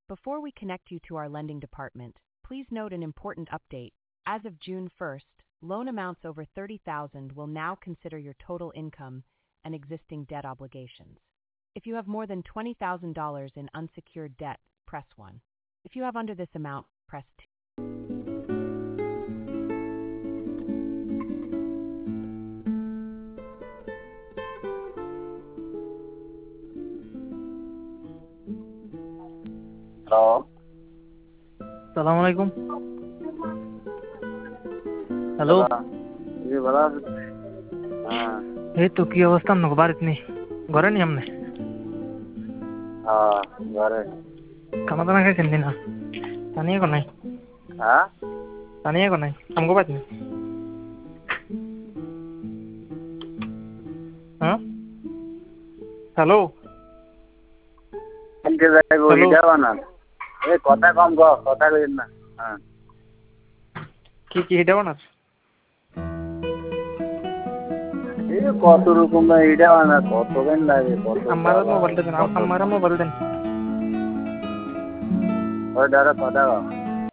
Before we connect you to our lending department, please note an important update. As of June 1st, loan amounts over $30,000 will now consider your total income and existing debt obligations. If you have more than $20,000 in unsecured debt, press 1. If you have under this amount, press 2. Hello. Assalamu alaikum. Hello ये बड़ा हाँ ये तो की अवस्था हमने बार इतनी घरे नहीं हमने हाँ घरे कमाता ना क्या ना तानिए को नहीं हाँ तानिए को नहीं हमको बात नहीं हाँ हेलो इनके जाए वो इधर बना ये कथा कम गो कथा करें ना हाँ की इधर बना ये कौतु रुकुम में इधर बना कौतु के ना ये कौतु हमारा मोबाइल देना और डरा कथा